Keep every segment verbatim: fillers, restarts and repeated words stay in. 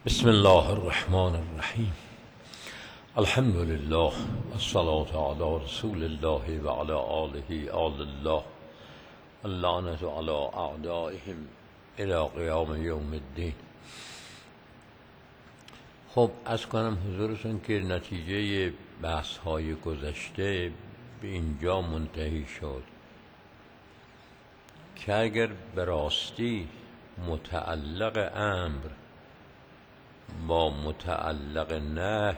بسم الله الرحمن الرحیم. الحمد لله والصلاة علی رسول الله و علی آله آل الله اللعنة علی اعدائهم الی قیام یوم الدین. خب از کنم حضورتون که نتیجه بحث های گذشته به اینجا منتهی شد که اگر به راستی متعلق امر با متعلق نهی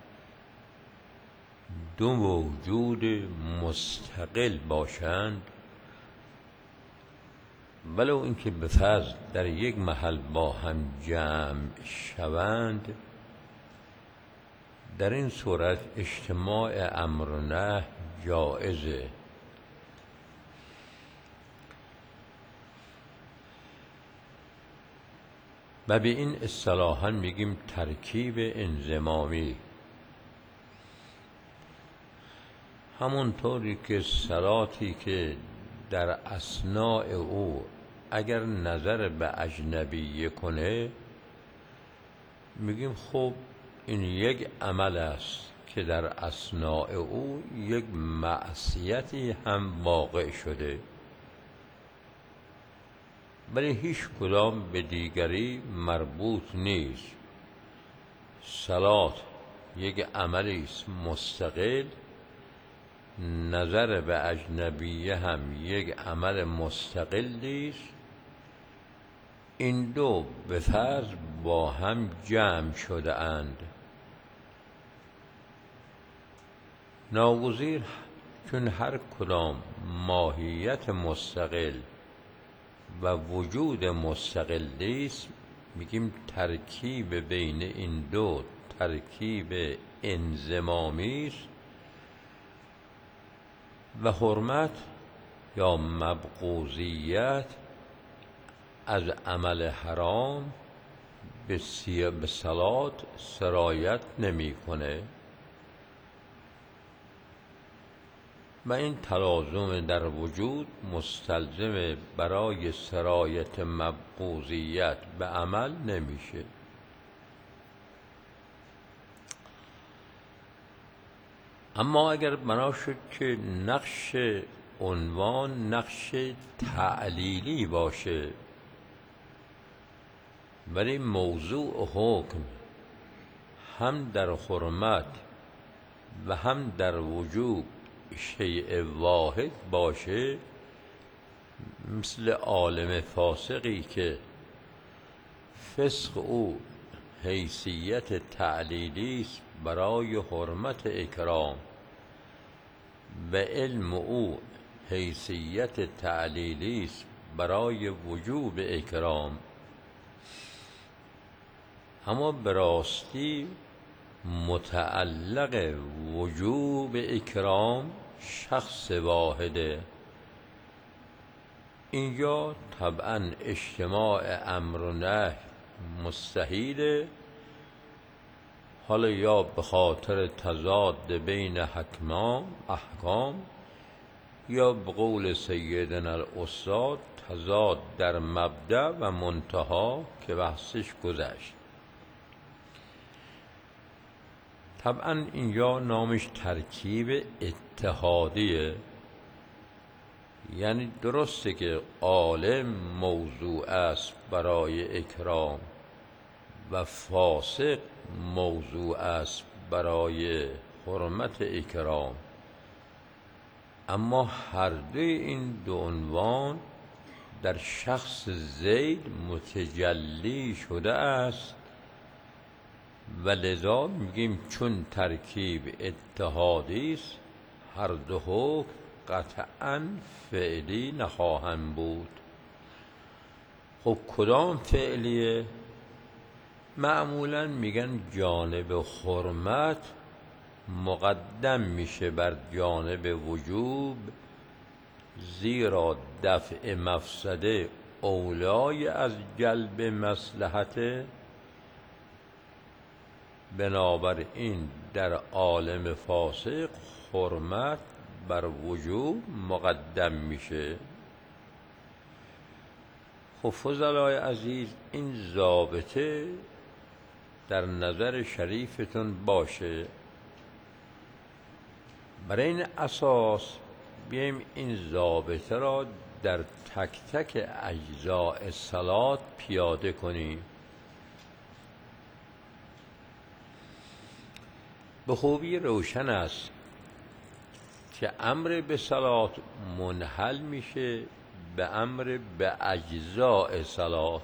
دو موجود مستقل باشند، ولو اینکه به فرض در یک محل با هم جمع شوند، در این صورت اجتماع امر و نهی جایزه. و به این اصطلاحاً میگیم ترکیب انضمامی. همونطوری که صلاتی که در اثناء او اگر نظر به اجنبی کنه، میگیم خب این یک عمل است که در اثناء او یک معصیتی هم واقع شده، ولی هیچ کدام به دیگری مربوط نیست. صلات یک عملی است مستقل، نظر به اجنبیه هم یک عمل مستقلی است. این دو به فرض با هم جمع شده اند. ناگزیر چون هر کدام ماهیت مستقل و وجود مستقل است، میگیم ترکیب بین این دو ترکیب انضمامی است و حرمت یا مبغوضیت از عمل حرام به صلات سرایت نمیکنه و این تلازم در وجود مستلزم برای سرایت مبغوضیت به عمل نمیشه. اما اگر بنا شد که نقش عنوان نقش تعلیلی باشه، ولی موضوع حکم هم در حرمت و هم در وجوب شیء واحد باشه، مثل عالم فاسقی که فسق او حیثیت تعلیلی است برای حرمت اکرام و علم او حیثیت تعلیلی است برای وجوب اکرام، اما به راستی متعلق وجوب اکرام شخص واحده. اینجا طبعا اجتماع امر و نهی مستحیله، حالا یا به خاطر تضاد بین حکمان احکام، یا به قول سیدنا الاستاد تضاد در مبدأ و منتها که بحثش گذشت. طبعا اینجا نامش ترکیب اتحادیه، یعنی درسته که عالم موضوع است برای اکرام و فاسق موضوع است برای حرمت اکرام، اما هر دوی این دو عنوان در شخص زید متجلی شده است و لذا میگیم چون ترکیب اتحادی است، هر دو حکم قطعاً فعلی نخواهند بود. خب کدام فعلیه؟ معمولاً میگن جانب حرمت مقدم میشه بر جانب وجوب، زیرا دفع مفسده اولای از جلب مصلحته. بنابراین در عالم فاسق حرمت بر وجوب مقدم میشه. خب فضلای عزیز، این ضابطه در نظر شریفتون باشه. برای این اساس بیایم این ضابطه را در تک تک اجزاء صلات پیاده کنیم. به خوبی روشن است که امر به صلات منحل میشه به امر به اجزاء صلات.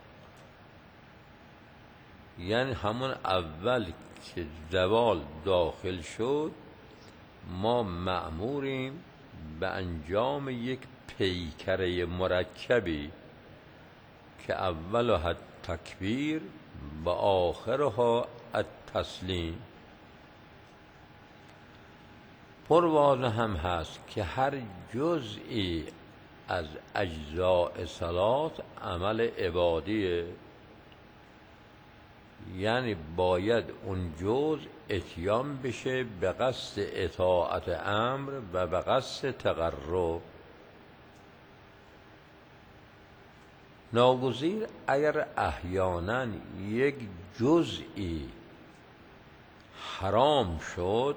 یعنی همون اول که زوال داخل شد ما مأموریم به انجام یک پیکره مرکبی که اولها تکبیر و آخرها التسلیم. پر واضح هم هست که هر جزئی از اجزاء صلات عمل عبادیه، یعنی باید اون جزء اتیان بشه به قصد اطاعت امر و به قصد تقرب. ناگزیر اگر احیانا یک جزئی حرام شد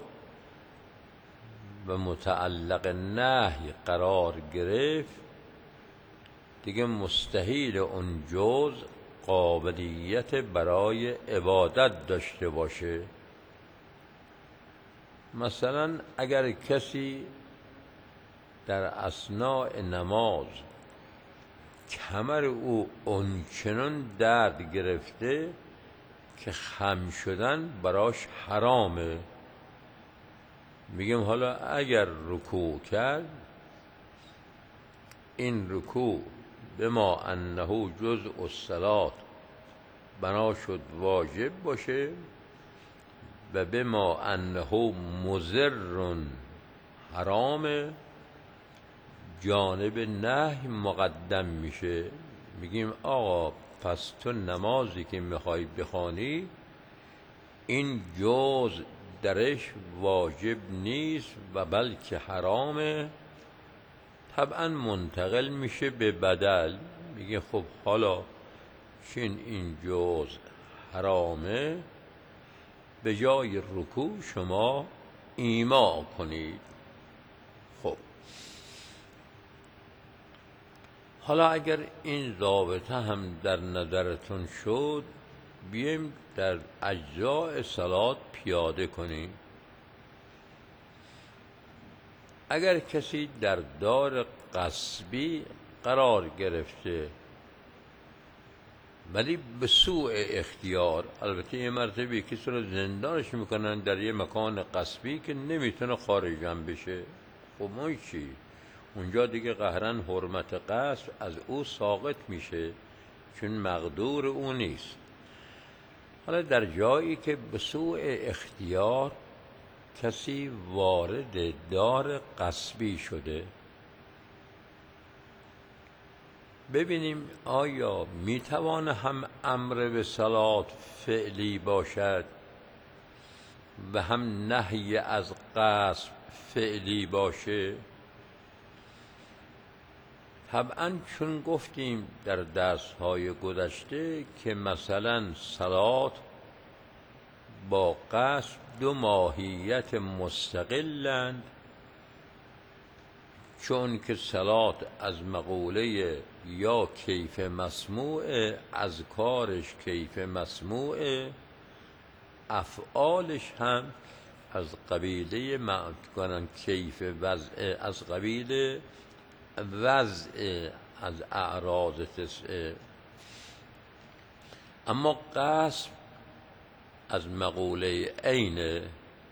و متعلق نهی قرار گرفت، دیگه مستحیل اون جزء قابلیت برای عبادت داشته باشه. مثلا اگر کسی در اثناء نماز کمر او اونچنان درد گرفته که خم شدن براش حرامه، میگیم حالا اگر رکوع کرد، این رکوع بما انه جزء الصلات بنا شد واجب باشه و بما انه مضر حرام، جانب نهی مقدم میشه. میگیم آقا پس تو نمازی که میخوای بخوانی این جزء درش واجب نیست و بلکه حرامه، طبعا منتقل میشه به بدل. میگه خب حالا چون این جزء حرامه، به جای رکوع شما ایما کنید. خب حالا اگر این ضابطه هم در نظرتون شد، بیایم در اجزاء صلات پیاده کنیم. اگر کسی در دار غصبی قرار گرفته ولی به سوء اختیار، البته یه مرتبه کسی رو زندانش میکنن در یه مکان غصبی که نمیتونه خارجم بشه، خب اون چی؟ اونجا دیگه قهرن حرمت غصب از او ساقط میشه چون مقدور او نیست. حالا در جایی که به سوء اختیار کسی وارد دار غصبی شده، ببینیم آیا میتوانه هم امر به صلات فعلی باشد و هم نهی از غصب فعلی باشه؟ طبعا چون گفتیم در درس‌های گذشته که مثلا صلات با غصب دو ماهیت مستقلند، چون که صلات از مقوله یا کیف مسموع، از کارش کیف مسموع، افعالش هم از قبیله معنی کیف وضع، از قبیل وضع از اعراض تسعه. اما غصب از مقوله عینه.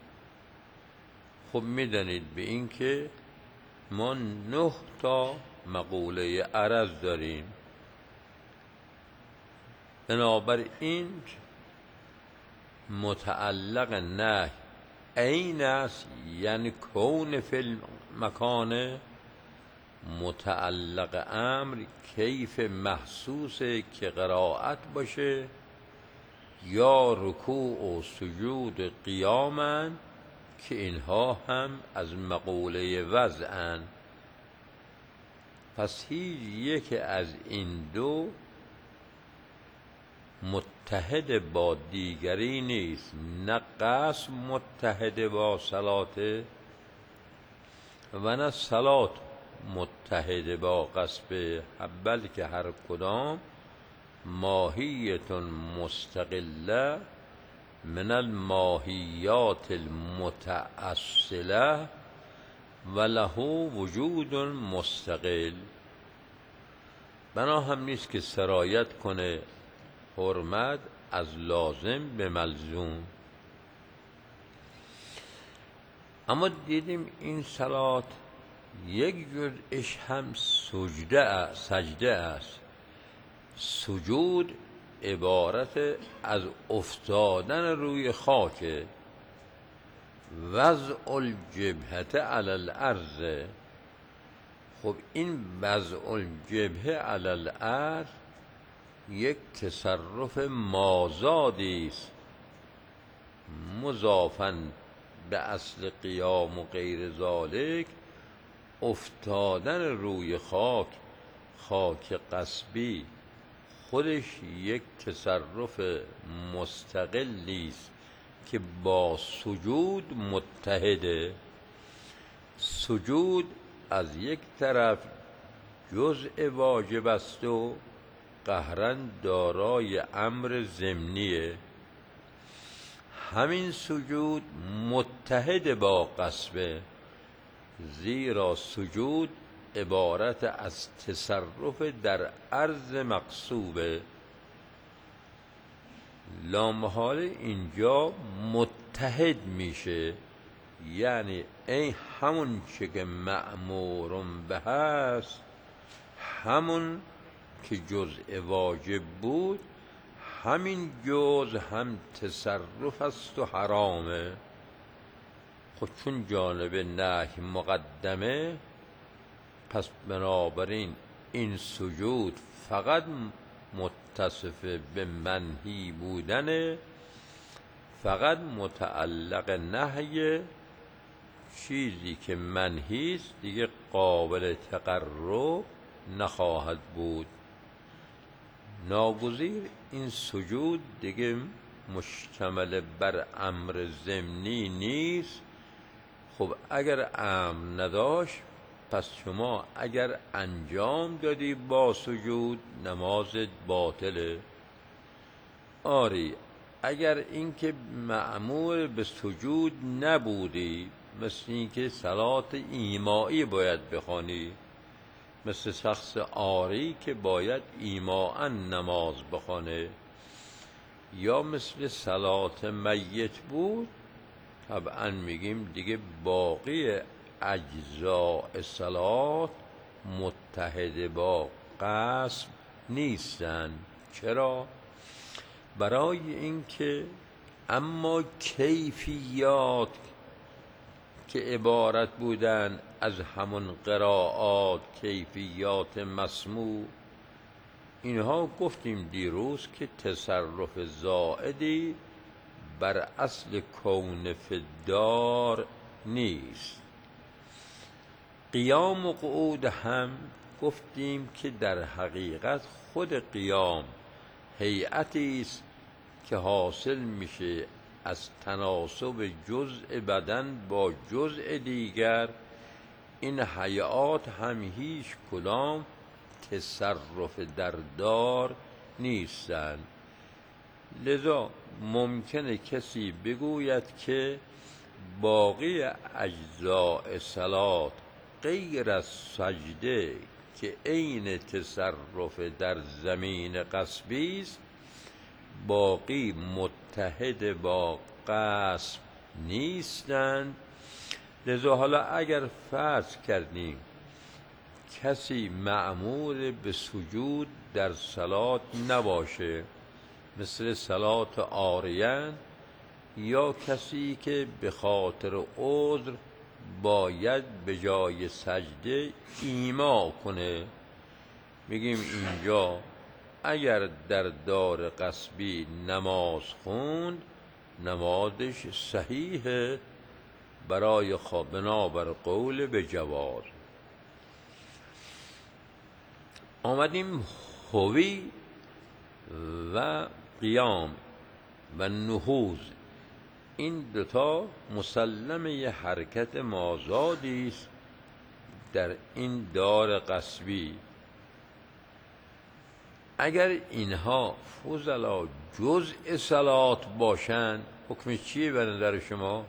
خب میدانید به این که ما نه تا مقوله عرض داریم، بنابراین متعلق نه عین است، یعنی کون فی المکان، متعلق امر کیف محسوس که قرائت باشه یا رکوع و سجود قیامن که اینها هم از مقوله وضعن. پس هیچ یک از این دو متحد با دیگری نیست، نه قصد متحد با صلاته و نه صلات متحد با قصب، بلکه هر کدام ماهیتون مستقله من الماهیات المتأصله و له وجود مستقل. بنا هم نیست که سرایت کنه حرمت از لازم به ملزوم. اما دیدیم این صلات یک جزءش هم سجده است، سجده است. سجود عبارت از افتادن روی خاک، وضع الجبهه علی الارض. خب این وضع الجبهه علی الارض یک تصرف مازادی است، مضافاً به اصل قیام و غیر ذالک. افتادن روی خاک، خاک قصبی، خودش یک تصرف مستقلی است که با سجود متحده. سجود از یک طرف جزء واجب است و قهراً دارای امر ضمنیه. همین سجود متحد با قصبه، زیرا سجود عبارت از تصرف در عرض مقصوبه. لامحال اینجا متحد میشه، یعنی این همون چه که مأمورم به هست، همون که جزء واجب بود، همین جزء هم تصرف است و حرامه. خود چون جانب نهی مقدمه، پس بنابراین این سجود فقط متصف به منهی بودنه، فقط متعلق نهی. چیزی که منهی است دیگه قابل تقرب نخواهد بود. ناگزیر این سجود دیگه مشتمل بر امر ضمنی نیست. خب اگر امر نداشت، پس شما اگر انجام دادی با سجود، نمازت باطله. آری اگر اینکه مأمور به سجود نبودی، مثل اینکه صلات ایمائی باید بخوانی، مثل شخص آری که باید ایماءً نماز بخوانه، یا مثل صلات میت بود، طبعا میگیم دیگه باقی اجزاء صلات متحد با قصب نیستن. چرا؟ برای اینکه اما کیفیات که عبارت بودن از همون قرائات، کیفیات مسموع، اینها گفتیم دیروز که تصرف زائدی بر اصل کون فدار نیست. قیام و قعود هم گفتیم که در حقیقت خود قیام هیئتی است که حاصل میشه از تناسب جزء بدن با جزء دیگر. این هیئات هم هیچ کدام تصرف در دار نیستند. لذا ممکنه کسی بگوید که باقی اجزاء صلات غیر از سجده که عین تصرف در زمین قصبی است، باقی متحد با قصب نیستند. لذا حالا اگر فرض کردیم کسی مأمور به سجود در صلات نباشه، مثل صلات عاریان، یا کسی که به خاطر عذر باید به جای سجده ایما کنه، میگیم اینجا اگر در دار قصبی نماز خوند، نمازش صحیحه برای خواب بنابر قول به جواز. آمدیم هوی و قیام و نهوض، این دوتا مسلم یه حرکت مازادی است در این دار قصبی. اگر اینها فضلا جزء صلات باشند، حکم چیه به نظر شما؟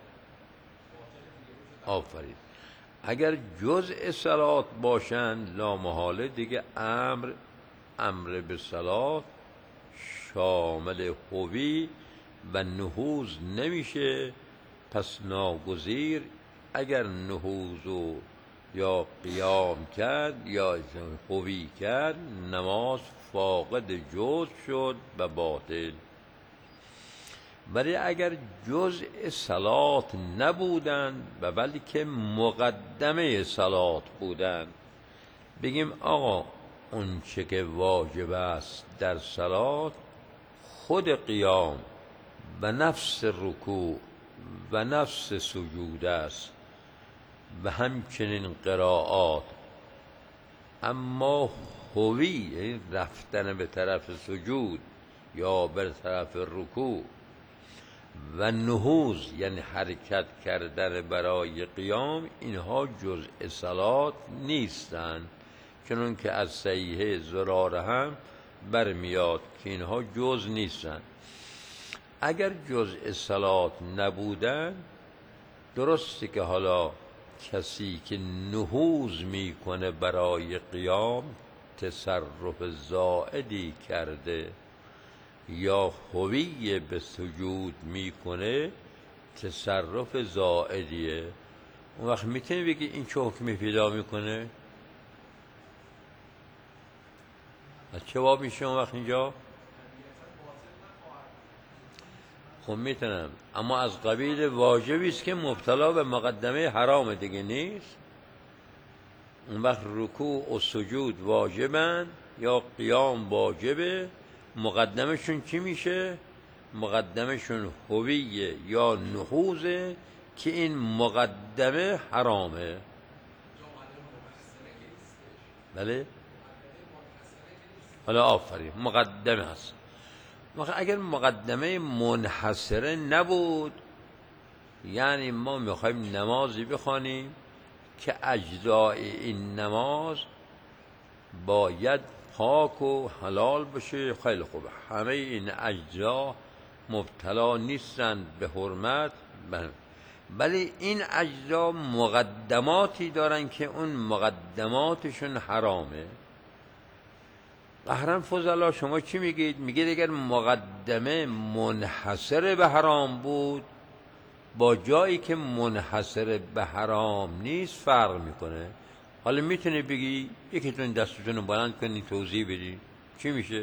آفرین. اگر جزء صلات باشند لامحاله دیگه امر امر به صلات شامل هوی و نهوض نمیشه. پس ناگزیر اگر نهوض و یا قیام کرد یا هوی کرد، نماز فاقد جزء شد و باطل. ولی اگر جزء صلات نبودند و بلکه مقدمه صلات بودند، بگیم آقا اون چه که واجب است در صلات خود قیام و نفس رکوع و نفس سجود است و همچنین قرائات، اما هوی رفتن به طرف سجود یا به طرف رکوع و نهوض یعنی حرکت کردن برای قیام، اینها جزء صلات نیستند، چون که از صحیحه زراره هم برمیاد که اینها جزء نیستند. اگر جزء صلات نبودن، درسته که حالا کسی که نهوض میکنه برای قیام تصرف زائدی کرده یا هوی به سجود میکنه تصرف زائدیه، اون وقت میتونی بگی این چه حکمی پیدا میکنه؟ از چه باب میشه اون وقت اینجا؟ خب میتونم، اما از قبیل واجبی است که مبتلا به مقدمه حرام دیگه نیست. اون وقت رکوع و سجود واجبن یا قیام واجبه، مقدمشون چی میشه؟ مقدمشون هویه یا نهوزه که این مقدمه حرامه. بله؟ حالا آفرین، مقدمه هست. اگر مقدمه منحصره نبود، یعنی ما میخوایم نمازی بخوانیم که اجزای این نماز باید پاک و حلال بشه، خیلی خوبه، همه این اجزا مبتلا نیستند به حرمت، ولی این اجزا مقدماتی دارن که اون مقدماتشون حرامه. قهرن فضلا شما چی میگید؟ میگید اگر مقدمه منحصر به حرام بود با جایی که منحصر به حرام نیست فرق میکنه. حالا میتونی بگی یکیتون دستتون رو بلند کنی توضیح بدی چی میشه؟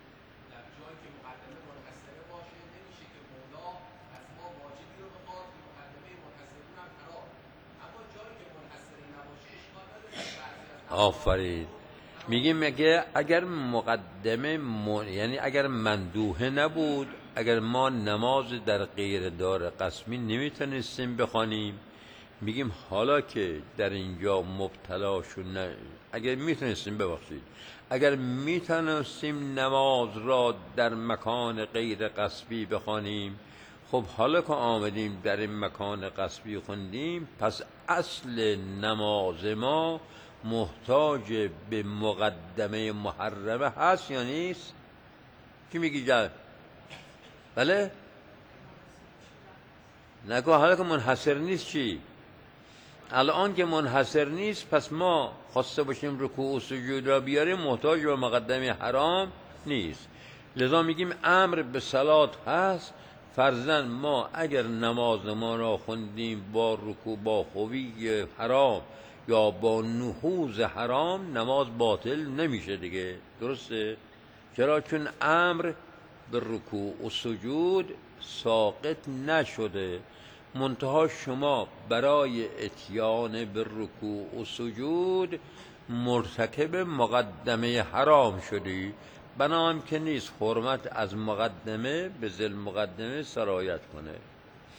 آفرین. میگیم اگه اگر مقدمه من... یعنی اگر مندوحه نبود، اگر ما نماز در غیر دار قسمی نمیتونستیم بخوانیم، میگیم حالا که در اینجا مبتلا شون ن... اگر میتونستیم ببخشید اگر میتونستیم نماز را در مکان غیر قصبی بخوانیم، خب حالا که آمدیم در این مکان قصبی خوندیم، پس اصل نماز ما محتاج به مقدمه محرمه هست یا نیست؟ کی میگی جان؟ بله؟ نگو حالا که منحصر نیست چی؟ الان که منحصر نیست، پس ما خواسته باشیم رکوع و سجود را بیاریم محتاج به مقدمه حرام نیست. لذا میگیم امر به صلات هست. فرضاً ما اگر نماز ما را خوندیم با رکوع با خوی حرام یا با نهوض حرام، نماز باطل نمیشه دیگه، درسته؟ چرا؟ چون امر به رکوع و سجود ساقط نشده، منتها شما برای اتیان به رکوع و سجود مرتکب مقدمه حرام شدی، بنام که نیست حرمت از مقدمه به ذل مقدمه سرایت کنه.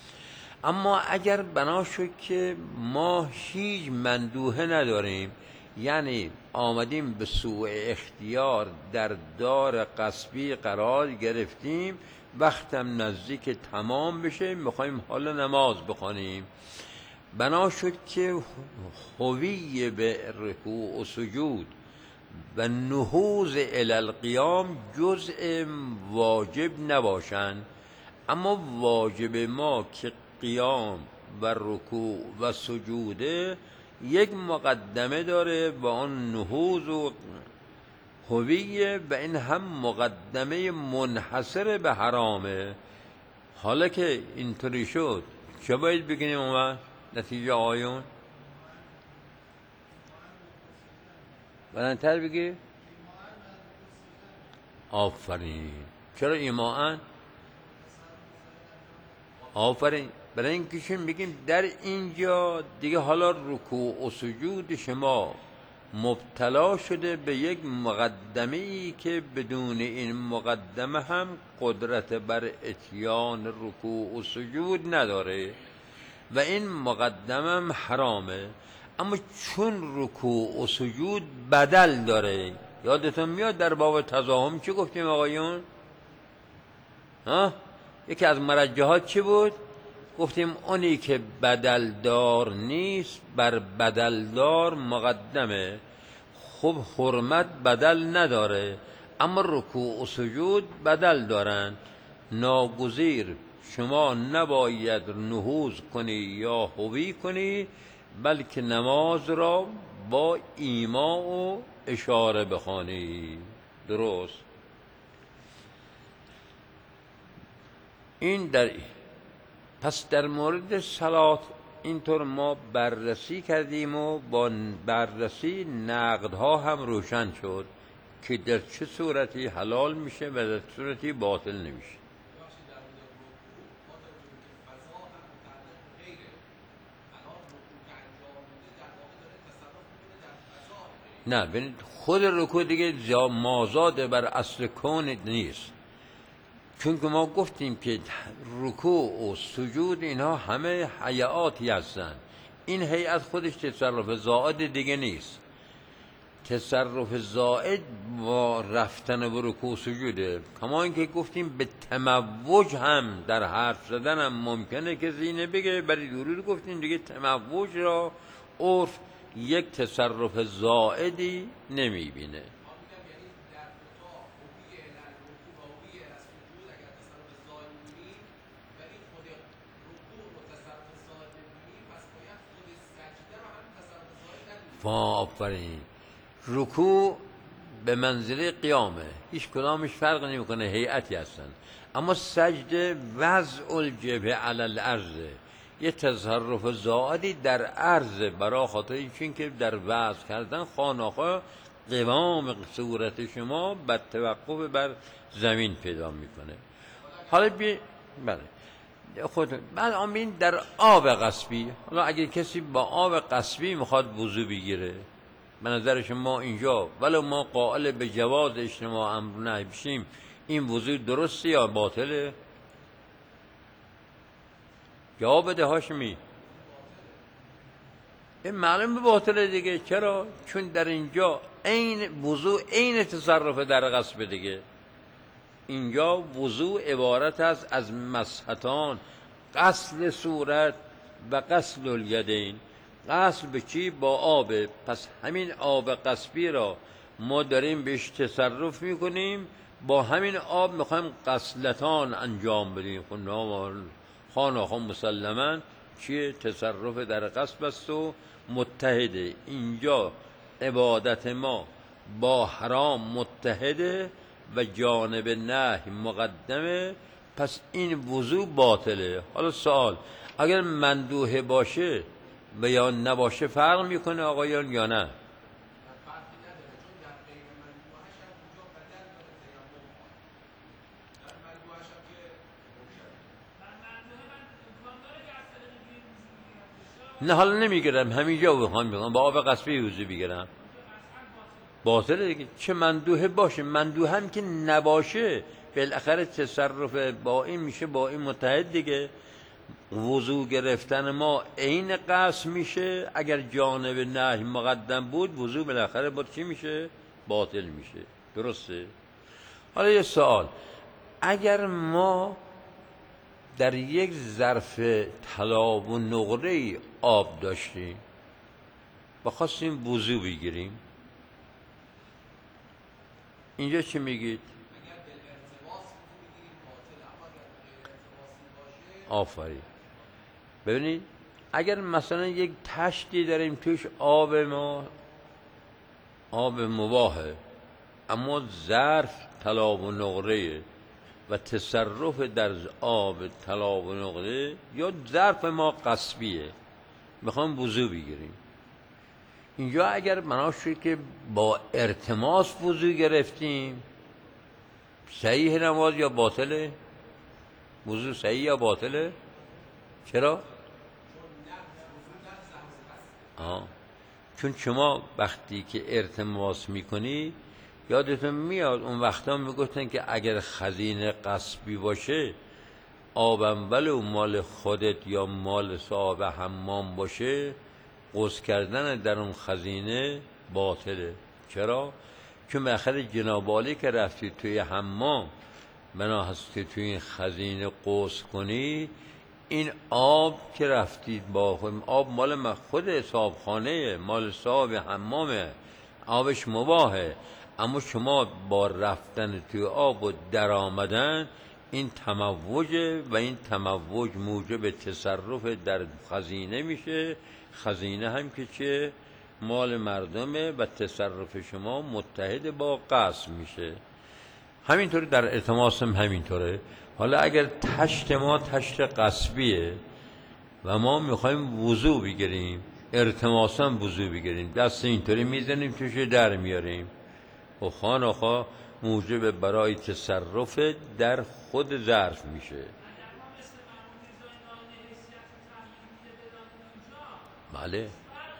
اما اگر بنا شد که ما هیچ مندوحه نداریم، یعنی آمدیم به سوء اختیار در دار غصبی قرار گرفتیم، وقتم نزدیک تمام بشه میخوایم حالا نماز بخونیم. بنا شد که هوی به رکوع و سجود و نهوض الی القیام جزء واجب نباشند، اما واجب ما که قیام و رکوع و سجوده یک مقدمه داره و آن نهوض و هویه، و این هم مقدمه منحصر به حرامه. حالا که اینطوری شد چه باید بگیم اومد نتیجه آیون؟ بلندتر بگی؟ آفرین. چرا ایمان؟ آفرین. برای این کشون بگیم در اینجا دیگه حالا رکوع و سجود شما مبتلا شده به یک مقدمه ای که بدون این مقدمه هم قدرت بر اتیان رکوع و سجود نداره و این مقدمه هم حرامه. اما چون رکوع و سجود بدل داره، یادتون میاد در باب تزاحم چی گفتیم آقایون؟ ها؟ یکی از مرجحات چی بود؟ گفتیم اونی که بدل دار نیست بر بدل دار مقدمه. خب حرمت بدل نداره اما رکوع و سجود بدل دارن. ناگزیر شما نباید نهوض کنی یا هوی کنی، بلکه نماز را با ایما و اشاره بخوانی. درست؟ این در این. پس در مورد صلات اینطور ما بررسی کردیم و با بررسی نقدها هم روشن شد که در چه صورتی حلال میشه و در چه صورتی باطل نمیشه. نه ببینید خود رکوع دیگه مازاد بر اصل کون نیست، چون که ما گفتیم که رکوع و سجود اینها همه هیئاتی هستن. این هیئت خودش تصرف زائد دیگه نیست. تصرف زائد با رفتن به رکوع و سجوده. کما اینکه گفتیم به تموج هم در حرف زدن هم ممکنه که زینه بگه، برای درود گفتیم دیگه تموج را عرف یک تصرف زائدی نمیبینه. آفرین. رکوع به منزله قیامه، هیچ کدامش فرق نمیکنه، هیئتی هستن. اما سجده وضع الجبهه علی الارض، یه تصرف زائدی در عرض، برای خاطر این که در وضع کردن خاناخا قوام صورت شما بر توقف بر زمین پیدا میکنه. حالا بی بله خود بعد آمین در آب غصبی. حالا اگر کسی با آب غصبی میخواد وضو بگیره، به نظر شما اینجا ولو ما قائل به جواز اجتماع امر نهی بشیم، این وضو درسته یا باطله؟ جواب بده هاشمی. این معلوم باطله دیگه. چرا؟ چون در اینجا عین وضو عین تصرف در غصب دیگه. اینجا وضو عبارت است از مسحتان، غسل صورت و غسل الیدین. غسل به چی؟ با آب. پس همین آب غصبی را ما داریم بهش تصرف میکنیم، با همین آب میخوایم غسلتان انجام بدیم. خاناخا مسلما چیه؟ تصرف در غصب است و متحده. اینجا عبادت ما با حرام متحده و جانب نهی مقدمه، پس این وضو باطله. حالا سوال، اگر مندوحه باشه و یا نباشه فرق میکنه آقایان یا نه؟ نه حالا نمیگیرم، همینجا بخوام بگم با آب غصبی وضو بگیرم باطله دیگه. چه مندوحه باشه، مندوحه هم که نباشه بالاخره تصرف با این میشه با این متحد دیگه. وضو گرفتن ما عین قصد میشه. اگر جانب نهی مقدم بود وضو بالاخره با چی میشه؟ باطل میشه. درسته؟ حالا یه سوال، اگر ما در یک ظرف طلا و نقره آب داشتیم و خواستیم وضو بگیریم، اینجا چی میگید؟ آفرین. ببینید اگر مثلا یک تشتی داریم توش آب ما آب مباهه، اما ظرف طلا و نقره و تصرف در آب طلا و نقره، یا ظرف ما قصبیه میخوام وضو بگیریم، اینجا اگر بنا شد که با ارتماس وضو گرفتیم، صحیح نماز یا باطله؟ وضو صحیح یا باطله؟ چرا؟ آه. چون شما وقتی که ارتماس میکنی، یادتون میاد اون وقتا میگفتن که اگر خزینه قصبی باشه، آبم ولو مال خودت یا مال صاحب حمام باشه، غسل کردن در اون خزینه باطله. چرا؟ چون بالاخره جناب عالی که رفتی توی حمام بنا هست که توی این خزینه غسل کنی، این آب که رفتید با آب مال خود حسابخانه، مال صاحب حمامه، آبش مباهه، اما شما با رفتن توی آب و در آمدن این تموجه و این تموج موجب تصرف در خزینه میشه. خزینه هم که چه؟ مال مردمه و تصرف شما متحد با قصد میشه. همینطور در التماس هم همینطوره. حالا اگر تشت ما تشت قصبیه و ما میخوایم وضو بگیریم، التماس هم وضو بگیریم، دست اینطوری میزنیم توش در میاریم، و خان خواه موجب برای تصرف در خود ظرف میشه. بله،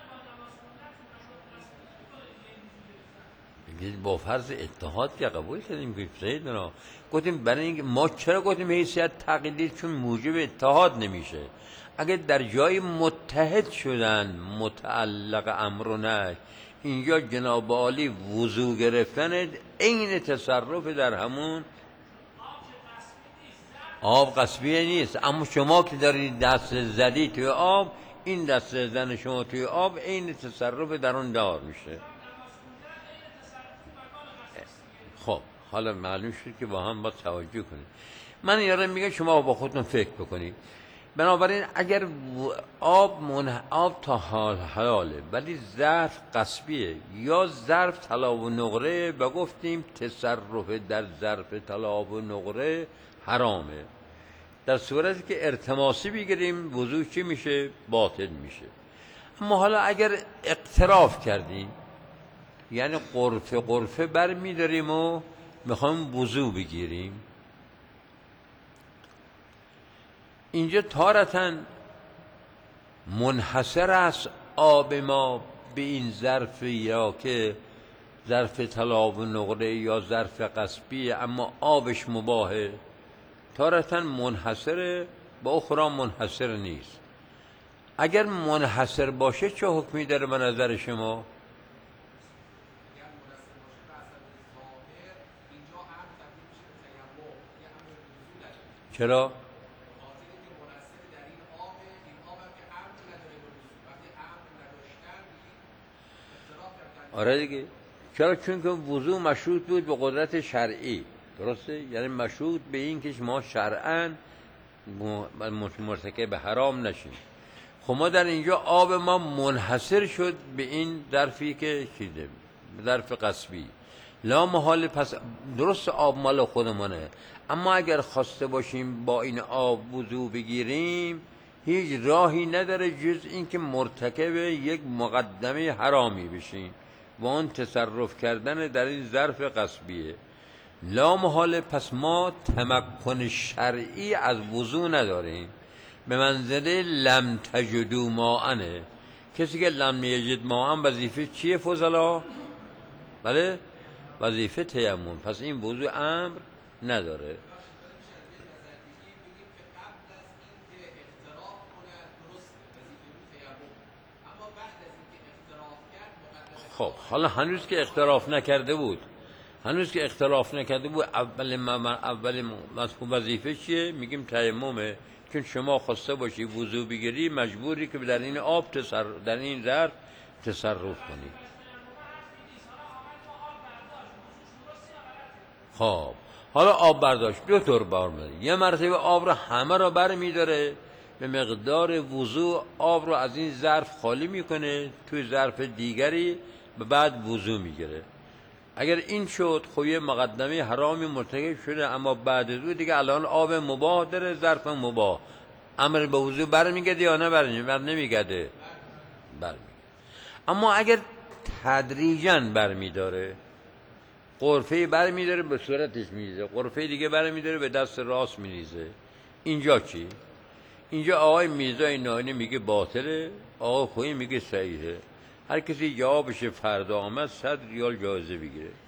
با فرض اتحاد که قبول کردیم که سیدنا گفتیم برای اینکه ما چرا گفتیم حیثیت تقلیدی؟ چون موجب اتحاد نمیشه. اگر در جای متحد شدن متعلق امر و نهی، اینجا جناب عالی وضو گرفتن عین تصرف در همون آب قصبیه نیست، اما شما که دارید دست زدی توی آب، این دست زدن شما توی آب عین تصرف در اون دار میشه. خب حالا معلوم شد که با هم با توجه کنید. من یارم میگه شما با خودتون فکر بکنید. بنابراین اگر آب منح... آب تا حال حلاله ولی ظرف قصبیه یا ظرف طلا و نقره، و گفتیم تصرف در ظرف طلا و نقره حرامه. در صورتی که ارتماسی بگیریم وضو چی میشه؟ باطل میشه. اما حالا اگر اقتراف کردیم، یعنی قرفه قرفه بر میداریم و میخوایم وضو بگیریم، اینجا تارتاً منحصر است آب ما به این ظرف، یا که ظرف طلا و نقره یا ظرف قصبیه اما آبش مباهه، تارتاً منحصره با اخرى منحصر نیست. اگر منحصر باشه چه حکمی داره به نظر شما؟ چرا؟ آره دیگه. چرا؟ چون که وضو مشروط بود به قدرت شرعی، درسته؟ یعنی مشروط به این که ما شرعاً مرتکب حرام نشیم. خب ما در اینجا آب ما منحصر شد به این ظرفی که چیده، ظرف قصبی، لا محال. پس درست آب مال خودمونه، اما اگر خواسته باشیم با این آب وضو بگیریم، هیچ راهی نداره جز اینکه مرتکب یک مقدمه حرامی بشیم و اون تصرف کردن در این ظرف قصبیه، لا محال. پس ما تمکن شرعی از وضو نداریم، به منزله لم تجدوا ماء. کسی که لم یجد ماء وظیفه چیه فضلا؟ بله، وظیفه تیمم. پس این وضو امر نداره. خب حالا هنوز که اختلاف نکرده بود هنوز که اختلاف نکرده بود اول اول مفهوم وظیفه چیه؟ میگیم تیممه، چون شما خواسته باشی وضو بگیری مجبوری که در این آب تصرف در این ظرف تصرف کنی. خب حالا آب برداشت دو طور برمی‌داره. یه مرتبه آب رو همه رو برمی‌داره، به مقدار وضو آب رو از این ظرف خالی میکنه توی ظرف دیگری و بعد وضو میگیره. اگر این شد خب یه مقدمه حرامی مرتکب شده، اما بعد از اون دیگه الان آب مباح داره، ظرف مباح، امر به وضو برمیگرده یا نه؟ بر نمیگرده، برمیگرده. اما اگر تدریجاً برمیداره، قرفه برمیداره به صورتش میریزه، قرفه دیگه برمیداره به دست راست میریزه، اینجا چی؟ اینجا آقای میرزای ناینی میگه باطله، آقای خویی میگه صحیحه. هر کسی جوابش فردا آمد صد ریال جایزه بگیره.